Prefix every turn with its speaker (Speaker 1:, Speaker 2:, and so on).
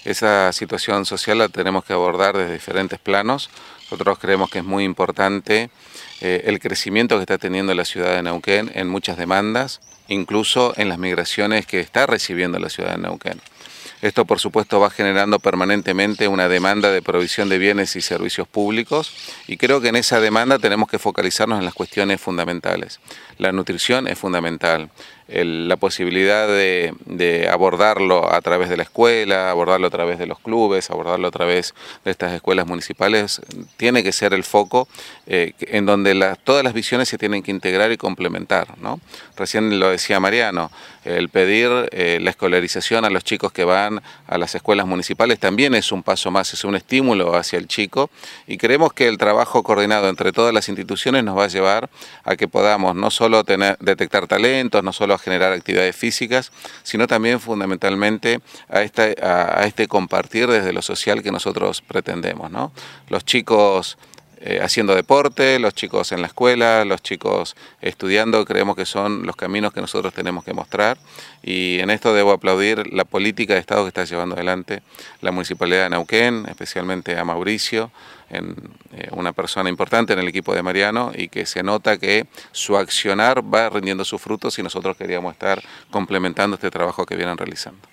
Speaker 1: Esa situación social la tenemos que abordar desde diferentes planos. Nosotros creemos que es muy importante el crecimiento que está teniendo la ciudad de Neuquén en muchas demandas, incluso en las migraciones que está recibiendo la ciudad de Neuquén. Esto, por supuesto, va generando permanentemente una demanda de provisión de bienes y servicios públicos, y creo que en esa demanda tenemos que focalizarnos en las cuestiones fundamentales. La nutrición es fundamental, la posibilidad de abordarlo a través de la escuela, abordarlo a través de los clubes, abordarlo a través de estas escuelas municipales, tiene que ser el foco en donde todas las visiones se tienen que integrar y complementar, ¿no? Recién lo decía Mariano, el pedir la escolarización a los chicos que van a las escuelas municipales también es un paso más, es un estímulo hacia el chico, y creemos que el trabajo coordinado entre todas las instituciones nos va a llevar a que podamos no solo detectar talentos, no solo generar actividades físicas, sino también fundamentalmente a este compartir desde lo social que nosotros pretendemos, ¿no? Los chicos haciendo deporte, los chicos en la escuela, los chicos estudiando, creemos que son los caminos que nosotros tenemos que mostrar, y en esto debo aplaudir la política de Estado que está llevando adelante la Municipalidad de Neuquén, especialmente a Mauricio, una persona importante en el equipo de Mariano, y que se nota que su accionar va rindiendo sus frutos, y nosotros queríamos estar complementando este trabajo que vienen realizando.